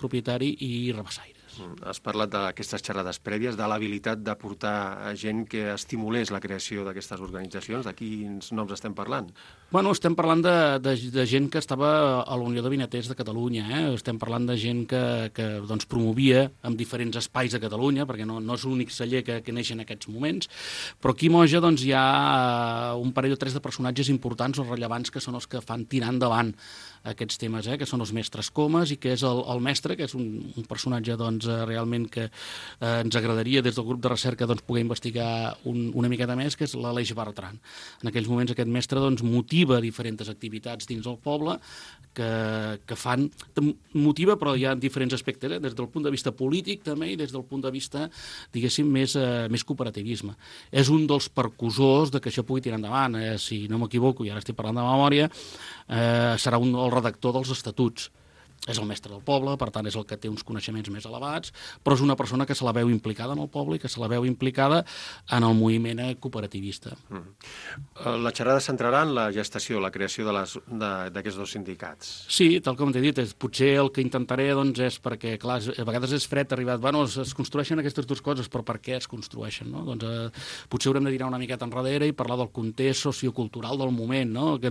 i rabassaires. Has parlat d'aquestes xerrades prèvies, de l'habilitat de portar gent que estimulés la creació d'aquestes organitzacions. De quins noms estem parlant? Bueno, estem parlant de gent que estava a la Unió de Vinaters de Catalunya. Estem parlant de gent que doncs, promovia en diferents espais de Catalunya, perquè no és l'únic celler que neix en aquests moments, però aquí a Moja doncs, hi ha un parell o tres de personatges importants o rellevants que són els que fan tirar endavant aquests temes, que són els mestres Comas, i que és el mestre, que és un personatge doncs, realment que ens agradaria des del grup de recerca doncs, poder investigar una miqueta més, que és l'Aleix Bertran. En aquells moments aquest mestre doncs, motiva diferents activitats dins del poble que fan, motiva, però hi ha diferents aspectes, des del punt de vista polític també i des del punt de vista, diguéssim, més cooperativisme. És un dels percussors de que això pugui tirar endavant. Si no m'equivoco, i ara estic parlant de memòria, serà el redactor dels estatuts. És el mestre del poble, per tant és el que té uns coneixements més elevats, però és una persona que se la veu implicada en el poble i que se la veu implicada en el moviment cooperativista. La xerrada centrarà en la gestació, la creació d'aquests dos sindicats. Sí, tal com t'he dit, potser el que intentaré doncs, és perquè, clar, a vegades és fred arribat, bueno, es construeixen aquestes dues coses, però per què es construeixen? No? Doncs, potser haurem de tirar una miqueta enrere i parlar del context sociocultural del moment, no? Que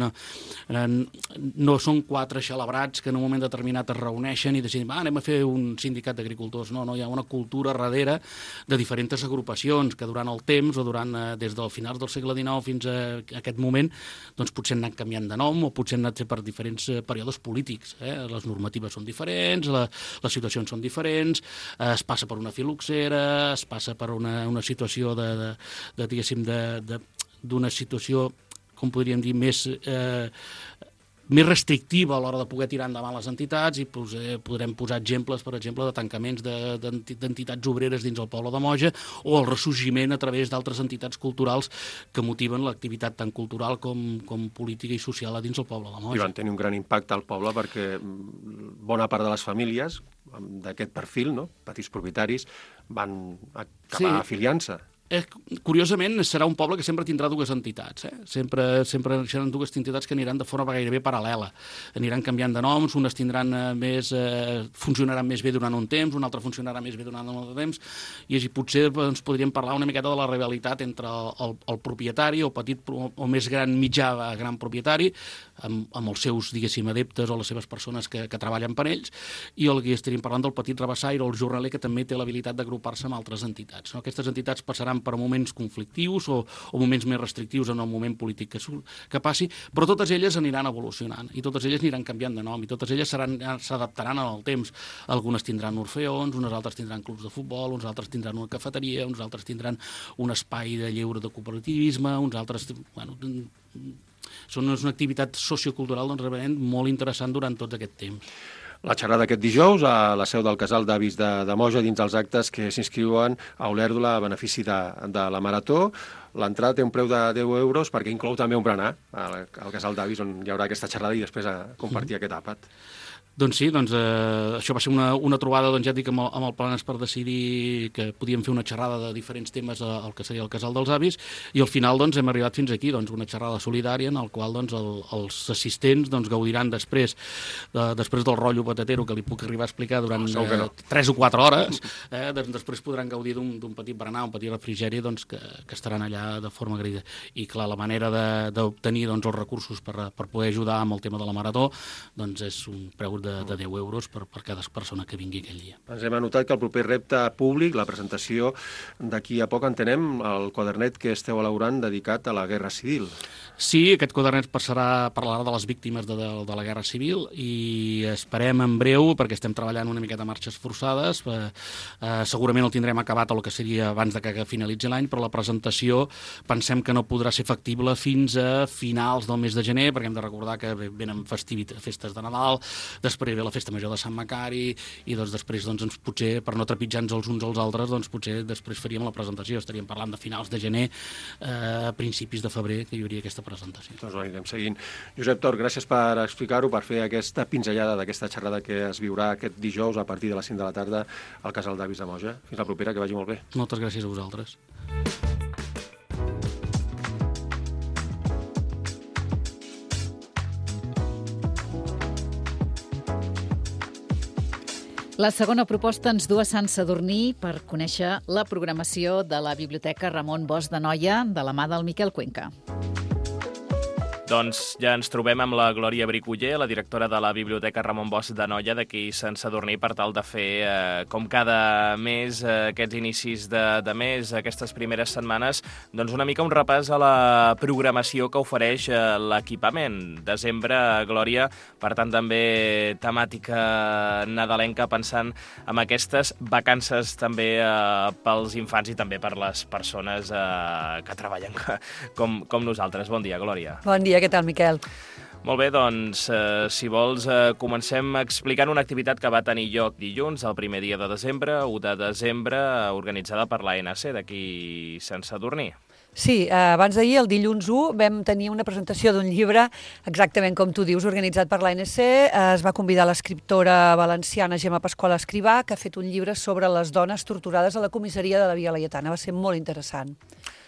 no són quatre xalabrats que en un moment determinat es reuneixen i decidim, anem a fer un sindicat d'agricultors. No, hi ha una cultura darrere de diferents agrupacions que durant el temps o des del final del segle XIX fins a aquest moment doncs potser han anat canviant de nom o potser han anat per diferents períodes polítics. Les normatives són diferents, les situacions són diferents, es passa per una filoxera, es passa per una situació diguéssim, d'una situació, com podríem dir, més restrictiva a l'hora de poder tirar endavant les entitats, i podrem posar exemples, per exemple, de tancaments d'entitats obreres dins el poble de Moja o el ressorgiment a través d'altres entitats culturals que motiven l'activitat tant cultural com política i social a dins el poble de Moja. I van tenir un gran impacte al poble perquè bona part de les famílies d'aquest perfil, no? Petits propietaris, van acabar afiliant-se. Curiosament, serà un poble que sempre tindrà dues entitats. Sempre seran dues entitats que aniran de forma gairebé paral·lela. Aniran canviant de noms, unes funcionaran més bé durant un temps, una altra funcionarà més bé durant un altre temps, i així potser podríem parlar una miqueta de la rivalitat entre el propietari, el petit o més gran gran propietari, amb els seus, diguéssim, adeptes o les seves persones que treballen per ells, i el que estaríem parlant del petit rabassaire o el jornaler que també té l'habilitat d'agrupar-se amb altres entitats. Aquestes entitats passaran serviran per moments conflictius o moments més restrictius en el moment polític que passi, però totes elles aniran evolucionant i totes elles aniran canviant de nom i totes elles s'adaptaran al temps. Algunes tindran orfeons, unes altres tindran clubs de futbol, uns altres tindran una cafeteria, uns altres tindran un espai de lleure de cooperativisme, uns altres... Bueno, és una activitat sociocultural molt interessant durant tot aquest temps. La xerrada aquest dijous a la seu del Casal d'Avis de Moja dins dels actes que s'inscriuen a Olèrdola a benefici de la Marató. L'entrada té un preu de 10 euros perquè inclou també un berenar al Casal d'Avis on hi haurà aquesta xerrada i després a compartir aquest àpat. Doncs sí, això va ser una trobada, ja et dic, amb el Planes per decidir que podíem fer una xerrada de diferents temes al que seria el Casal dels Avis i al final hem arribat fins aquí, una xerrada solidària en la qual els assistents gaudiran després del rotllo patatero que li puc arribar a explicar durant 3 o 4 hores, després podran gaudir d'un petit berenar, un petit refrigeri que estaran allà de forma agraïda. I clar, la manera d'obtenir els recursos per poder ajudar amb el tema de la Marató és un preu de 10 euros per cada persona que vingui aquell dia. Ens hem anotat que el proper repte públic, la presentació d'aquí a poc, entenem el quadernet que esteu elaborant dedicat a la Guerra Civil. Sí, aquest quadernet parlarà de les víctimes de la Guerra Civil i esperem en breu, perquè estem treballant una miqueta a marxes forçades, segurament el tindrem acabat el que seria abans de que finalitzi l'any, però la presentació pensem que no podrà ser factible fins a finals del mes de gener, perquè hem de recordar que venen festes de Nadal, després ve la festa major de Sant Macari i després potser, per no trepitjar-nos els uns als altres, potser després faríem la presentació. Estaríem parlant de finals de gener, principis de febrer, que hi hauria aquesta presentació. Doncs ho anirem seguint. Josep Tort, gràcies per explicar-ho, per fer aquesta pinzellada d'aquesta xerrada que es viurà aquest dijous a partir de les 5 de la tarda al Casal d'Avis de Moja. Fins la propera, que vagi molt bé. Moltes gràcies a vosaltres. La segona proposta ens du a Sant Sadurní per conèixer la programació de la Biblioteca Ramon Bosch de Noia de la mà del Miquel Cuenca. Doncs ja ens trobem amb la Glòria Briculler, la directora de la Biblioteca Ramon Bosch de Noia d'aquí Sant Sadurní, per tal de fer, com cada mes, aquests inicis de mes, aquestes primeres setmanes, una mica un repàs a la programació que ofereix l'equipament. Desembre, Glòria, per tant també temàtica nadalenca, pensant en aquestes vacances també pels infants i també per les persones que treballen com nosaltres. Bon dia, Glòria. Bon dia. Què tal, Miquel? Molt bé, doncs, si vols, comencem explicant una activitat que va tenir lloc dilluns, el primer dia de desembre, 1 de desembre, organitzada per l'ANC d'aquí Sant Sadurní. Sí, abans d'ahir, el dilluns 1, vam tenir una presentació d'un llibre, exactament com tu dius, organitzat per l'ANC. Es va convidar l'escriptora valenciana Gemma Pasqual Escrivà, que ha fet un llibre sobre les dones torturades a la comissaria de la Via Laietana. Va ser molt interessant.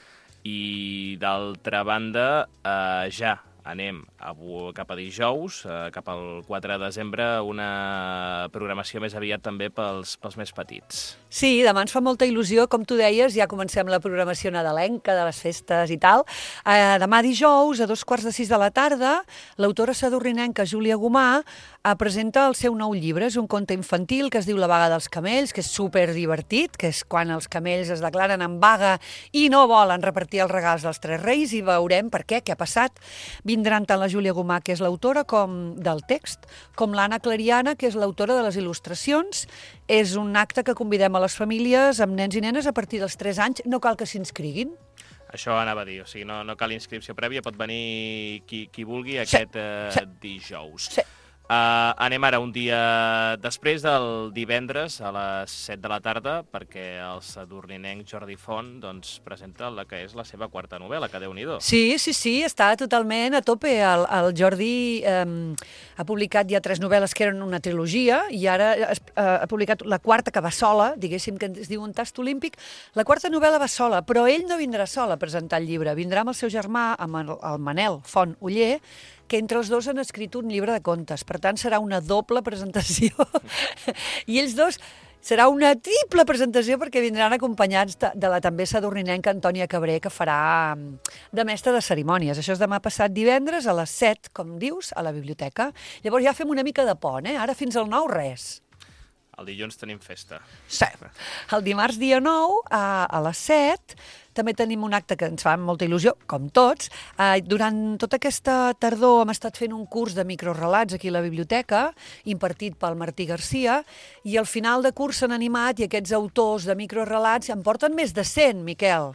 I d'altra banda, ja anem cap a dijous, cap al 4 de desembre, una programació més aviat també pels més petits. Sí, demà ens fa molta il·lusió, com tu deies, ja comencem la programació nadalenca de les festes i tal. Demà dijous, a 5:15 de la tarda, l'autora sadurrinenca Júlia Gomà presenta el seu nou llibre. És un conte infantil que es diu La vaga dels camells, que és superdivertit, que és quan els camells es declaren en vaga i no volen repartir els regals dels Tres Reis, i veurem per què ha passat. Vindran tant la Júlia Gomà, que és l'autora del text, com l'Anna Clariana, que és l'autora de les il·lustracions. És un acte que convidem a les famílies amb nens i nenes a partir dels 3 anys. No cal que s'inscriguin. Això anava a dir, o sigui, no cal inscripció prèvia, pot venir qui vulgui aquest dijous. Sí. Anem ara un dia després, del divendres a les 7 de la tarda, perquè el sadurninenc Jordi Font presenta la que és la seva quarta novel·la, que Déu-n'hi-do. Sí, està totalment a tope. El Jordi ha publicat ja 3 novel·les que eren una trilogia i ara ha publicat la quarta, que va sola, diguéssim, que es diu Un tast olímpic. La quarta novel·la va sola, però ell no vindrà sol a presentar el llibre. Vindrà amb el seu germà, amb el Manel Font Oller, que entre els dos han escrit un llibre de contes. Per tant, serà una doble presentació. I ells dos serà una triple presentació, perquè vindran acompanyats de la també sadurninenca Antònia Cabré, que farà de mestra de cerimònies. Això és demà passat divendres a les 7, com dius, a la biblioteca. Llavors ja fem una mica de pont, Ara fins al 9 res. El dilluns tenim festa. Sí. El dimarts dia 9, a les 7, també tenim un acte que ens fa molta il·lusió, com tots. Durant tota aquesta tardor hem estat fent un curs de microrelats aquí a la biblioteca, impartit pel Martí Garcia, i al final de curs s'han animat i aquests autors de microrelats en porten més de 100, Miquel.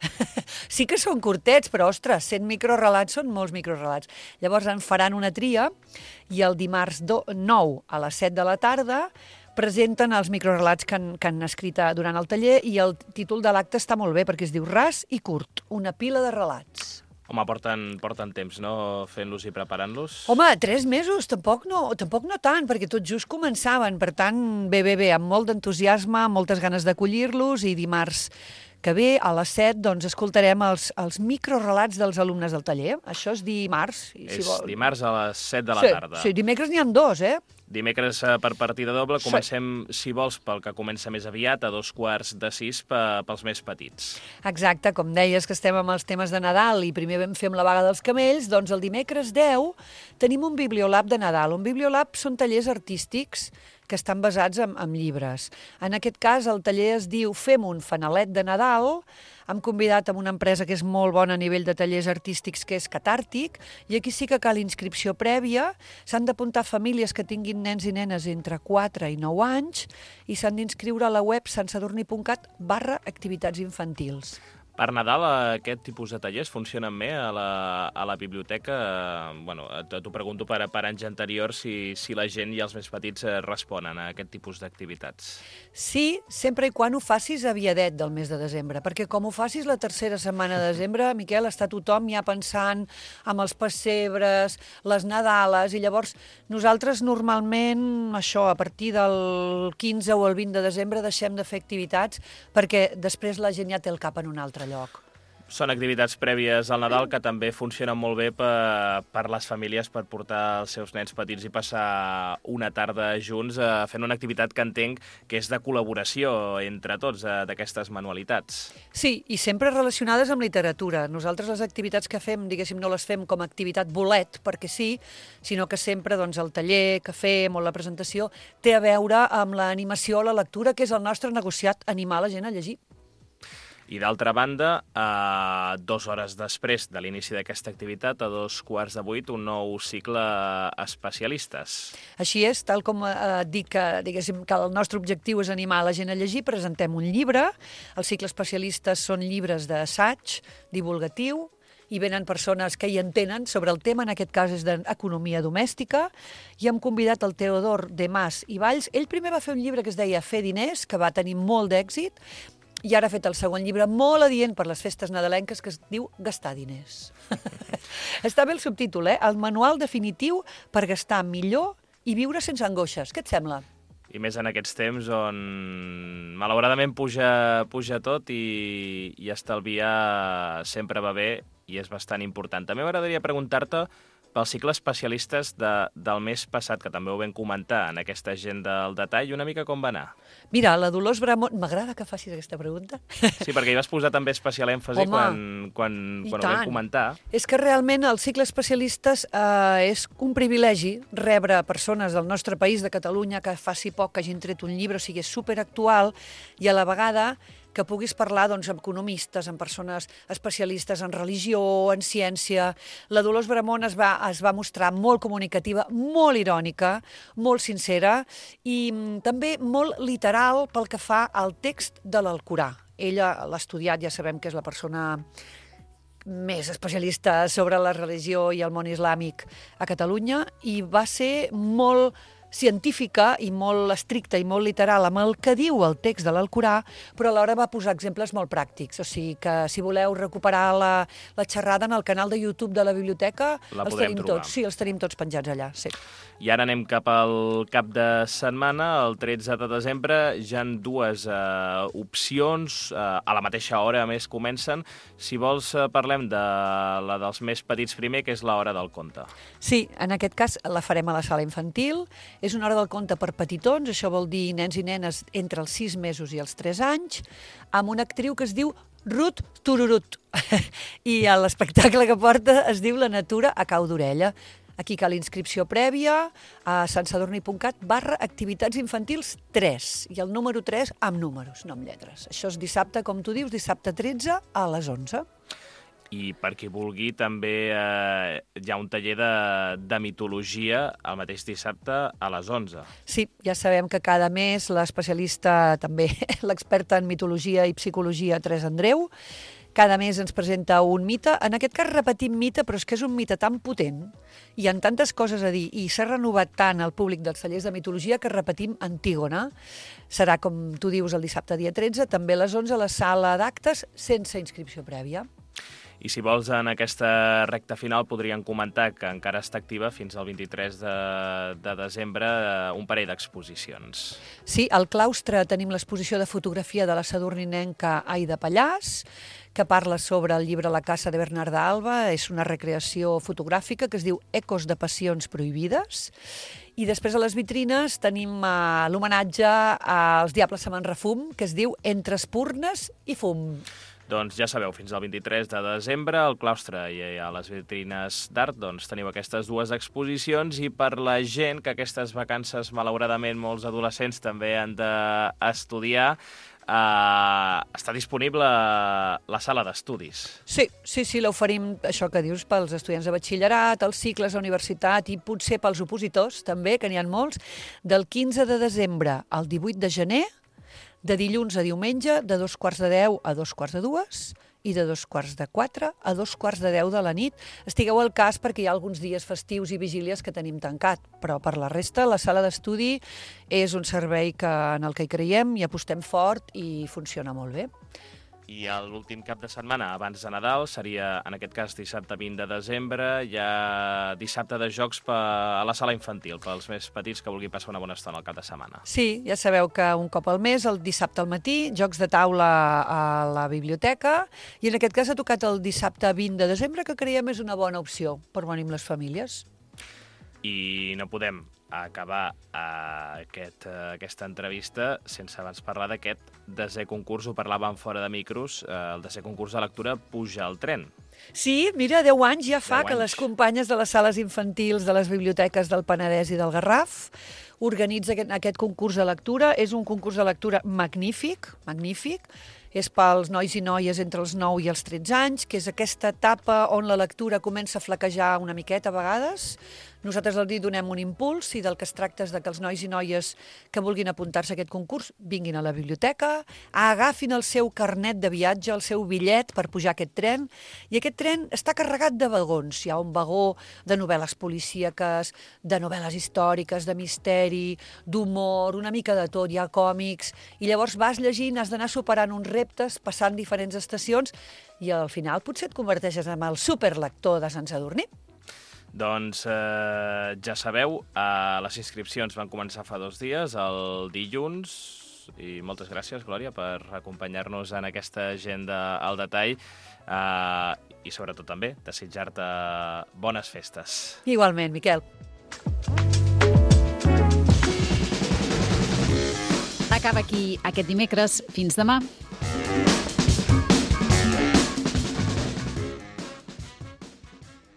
Sí que són curtets, però, ostres, 100 microrelats són molts microrelats. Llavors en faran una tria i el dimarts 9 a les 7 de la tarda presenten els microrelats que han escrit durant el taller i el títol de l'acte està molt bé perquè es diu Ras i curt, una pila de relats. Home, porten temps, no?, fent-los i preparant-los. Home, 3 mesos, tampoc no tant, perquè tot just començaven. Per tant, bé, amb molt d'entusiasme, moltes ganes d'acollir-los, i dimarts que ve, a les 7, doncs, escoltarem els microrelats dels alumnes del taller. Això és dimarts. Dimarts a les 7 de la tarda. Sí, dimecres n'hi ha 2, Dimecres per partida doble. Comencem, si vols, pel que comença més aviat, a 5:45 pels més petits. Exacte, com deies que estem amb els temes de Nadal i primer vam fer amb la vaga dels camells, doncs el dimecres 10 tenim un bibliolab de Nadal. Un bibliolab són tallers artístics que estan basats en llibres. En aquest cas, el taller es diu Fem un fanalet de Nadal. Hem convidat amb una empresa que és molt bona a nivell de tallers artístics, que és Catàrtic, i aquí sí que cal inscripció prèvia. S'han d'apuntar famílies que tinguin nens i nenes entre 4 i 9 anys i s'han d'inscriure a la web santsadurní.cat/activitats infantils. Per Nadal, aquest tipus de tallers funcionen bé a la biblioteca? Bueno, t'ho pregunto per anys anteriors si la gent i els més petits responen a aquest tipus d'activitats. Sí, sempre i quan ho facis aviadet del mes de desembre, perquè com ho facis la tercera setmana de desembre, Miquel, està tothom ja pensant amb els pessebres, les Nadales, i llavors nosaltres normalment, això, a partir del 15 o el 20 de desembre deixem de fer activitats perquè després la gent ja té el cap en un altre lloc. Són activitats prèvies al Nadal que també funcionen molt bé per les famílies, per portar els seus nens petits i passar una tarda junts fent una activitat que entenc que és de col·laboració entre tots, d'aquestes manualitats. Sí, i sempre relacionades amb literatura. Nosaltres les activitats que fem, diguéssim, no les fem com a activitat bolet, perquè sí, sinó que sempre doncs, el taller que fem o la presentació té a veure amb l'animació o la lectura, que és el nostre negociat, animar la gent a llegir. I d'altra banda, 2 hores després de l'inici d'aquesta activitat, a 7:45, un nou cicle especialistes. Així és, tal com dic que el nostre objectiu és animar la gent a llegir, presentem un llibre. Els cicles especialistes són llibres d'assaig, divulgatiu, i venen persones que hi entenen sobre el tema, en aquest cas és d'economia domèstica, i hem convidat el Teodor de Mas i Valls. Ell primer va fer un llibre que es deia Fer diners, que va tenir molt d'èxit, i ara ha fet el segon llibre molt adient per les festes nadalenques, que es diu Gastar diners. Està bé el subtítol, El manual definitiu per gastar millor i viure sense angoixes. Què et sembla? I més en aquests temps on malauradament puja tot i estalviar sempre va bé i és bastant important. També m'agradaria preguntar-te pel cicle especialistes del mes passat, que també ho vam comentar en aquesta agenda del detall, una mica com va anar? Mira, la Dolors Bramont... M'agrada que facis aquesta pregunta. Sí, perquè hi vas posar també especial èmfasi quan ho vam comentar. És que realment el cicle especialistes és un privilegi rebre persones del nostre país, de Catalunya, que faci poc que hagin tret un llibre, o sigui, és superactual, i a la vegada que puguis parlar amb economistes, amb persones especialistes en religió, en ciència. La Dolors Bramont es va mostrar molt comunicativa, molt irònica, molt sincera i també molt literal pel que fa al text de l'Alcorà. Ella l'ha estudiat, ja sabem que és la persona més especialista sobre la religió i el món islàmic a Catalunya, i va ser molt científica i molt estricta i molt literal amb el que diu el text de l'Alcorà, però alhora va posar exemples molt pràctics. O sigui que si voleu recuperar la xerrada en el canal de YouTube de la biblioteca, els tenim tots. Sí, els tenim tots penjats allà, sí. I ara anem cap al cap de setmana, el 13 de desembre. Ja en 2 opcions, a la mateixa hora, a més, comencen. Si vols, parlem de la dels més petits primer, que és l'hora del conte. Sí, en aquest cas la farem a la sala infantil. És una hora del conte per petitons, això vol dir nens i nenes entre els 6 mesos i els 3 anys, amb una actriu que es diu Ruth Tururut. I l'espectacle que porta es diu La natura a cau d'orella. Aquí cal inscripció prèvia a santsadurní.cat/activitats infantils 3, i el número 3 amb números, no amb lletres. Això és dissabte, com tu dius, dissabte 13 a les 11. I per qui vulgui, també hi ha un taller de mitologia el mateix dissabte a les 11. Sí, ja sabem que cada mes l'especialista, també l'experta en mitologia i psicologia, Teresa Andreu, cada mes ens presenta un mite. En aquest cas repetim mite, però és que és un mite tan potent, hi ha tantes coses a dir, i s'ha renovat tant el públic dels tallers de mitologia que repetim Antígona. Serà, com tu dius, el dissabte dia 13, també a les 11 a la sala d'actes, sense inscripció prèvia. I si vols, en aquesta recta final podríem comentar que encara està activa fins al 23 de desembre un parell d'exposicions. Sí, al claustre tenim l'exposició de fotografia de la sadurninenca Aida Pallàs, que parla sobre el llibre La casa de Bernarda Alba. És una recreació fotogràfica que es diu Ecos de passions prohibides. I després a les vitrines tenim l'homenatge als Diables se me'n refum, que es diu Entre espurnes i fum. Doncs ja sabeu, fins al 23 de desembre al claustre i a les vitrines d'art teniu aquestes dues exposicions, i per la gent que aquestes vacances, malauradament, molts adolescents també han d'estudiar, està disponible la sala d'estudis. Sí, l'oferim, això que dius, pels estudiants de batxillerat, els cicles de universitat i potser pels opositors també, que n'hi ha molts, del 15 de desembre al 18 de gener, de dilluns a diumenge, de 2:45 a 2:45 i de 3:45 a 2:45 de la nit. Estigueu al cas perquè hi ha alguns dies festius i vigílies que tenim tancat, però per la resta la sala d'estudi és un servei en el que hi creiem i apostem fort i funciona molt bé. I l'últim cap de setmana abans de Nadal seria, en aquest cas, dissabte 20 de desembre, hi ha dissabte de jocs a la sala infantil, pels més petits que vulguin passar una bona estona al cap de setmana. Sí, ja sabeu que un cop al mes, el dissabte al matí, jocs de taula a la biblioteca, i en aquest cas ha tocat el dissabte 20 de desembre, que creiem és una bona opció per venir amb les famílies. I no podem acabar aquesta entrevista sense abans parlar d'aquest desè concurs. Ho parlàvem fora de micros, el desè concurs de lectura Puja al tren. Sí, mira, 10 anys ja fa que les companyes de les sales infantils de les biblioteques del Penedès i del Garraf organitzen aquest concurs de lectura. És un concurs de lectura magnífic, és pels nois i noies entre els 9 i els 13 anys, que és aquesta etapa on la lectura comença a flaquejar una miqueta a vegades. Nosaltres els donem un impuls, i del que es tracta és que els nois i noies que vulguin apuntar-se a aquest concurs vinguin a la biblioteca, agafin el seu carnet de viatge, el seu bitllet per pujar a aquest tren, i aquest tren està carregat de vagons. Hi ha un vagó de novel·les policíaques, de novel·les històriques, de misteri, d'humor, una mica de tot, hi ha còmics, i llavors vas llegint, has d'anar superant uns reptes, passant diferents estacions, i al final potser et converteixes en el superlector de Sant Sadurní. Doncs ja sabeu, les inscripcions van començar fa 2 dies, el dilluns, i moltes gràcies, Glòria, per acompanyar-nos en aquesta agenda al detall, i sobretot també desitjar-te bones festes. Igualment, Miquel. Acaba aquí aquest dimecres. Fins demà.